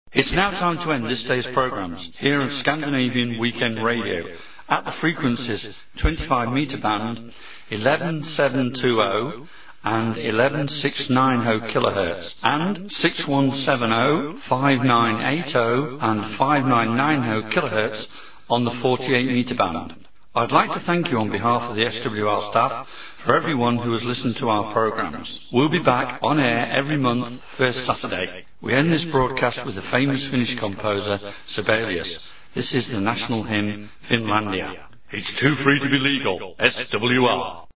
It's now time to end this day's programmes here on Scandinavian Weekend Radio at the frequencies 25 metre band, 11720 and 11690 kilohertz and 6170, 5980 and 5990 kilohertz on the 48 metre band. I'd like to thank you on behalf of the SWR staff for everyone who has listened to our programmes. We'll be back on air every month, first Saturday. We end this broadcast with the famous Finnish composer Sibelius. This is the national hymn, Finlandia. It's too free to be legal, SWR.